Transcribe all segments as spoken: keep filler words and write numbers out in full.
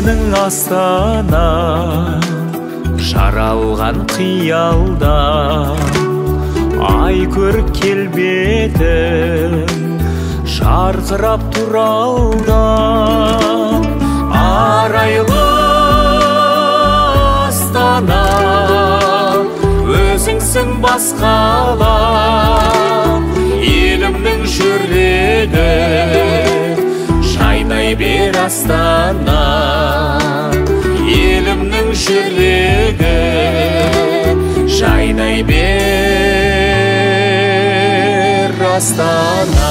елімнің астана жаралған қиялда ай көрік келбетің жарқырап туралда арайлы астана өзіңсің басқала елімнің жүрегі жайнай бер астана елімнің жүрегі жайнай бер астана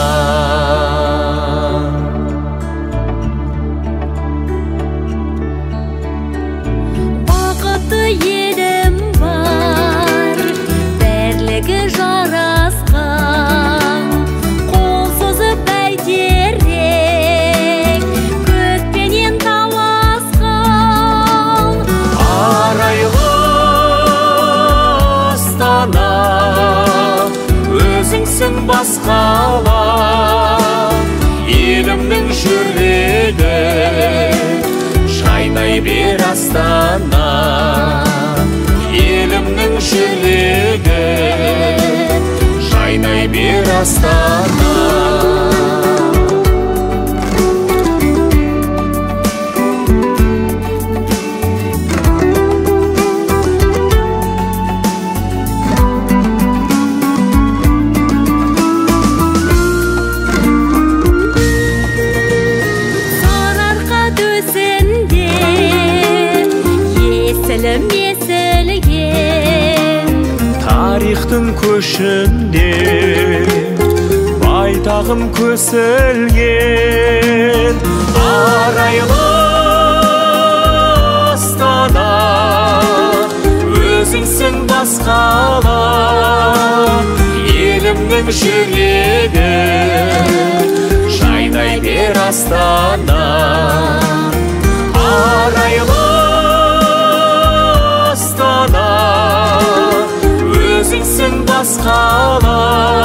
бақытты елім бар бірлігі жарасқан қол созып бәйтерек көкпенен таласқан арайлы астана өзіңсің басқала елімнің жүрегі жайнай бер астана елімнің жүрегі жайнай бер астана есілген тарихтың көшінде байтағым көсілген арайлы астана өзіңсің басқала елімнің жүрегі жайнай бер астана арайлы өзіңсің басқала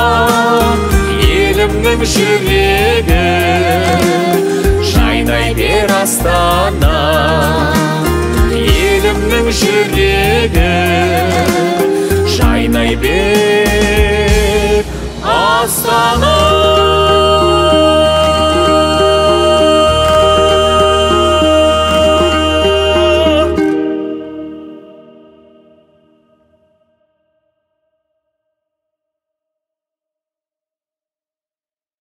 елімнің жүрегі жайнай бер астана елімнің жүрегі жайнай бер астана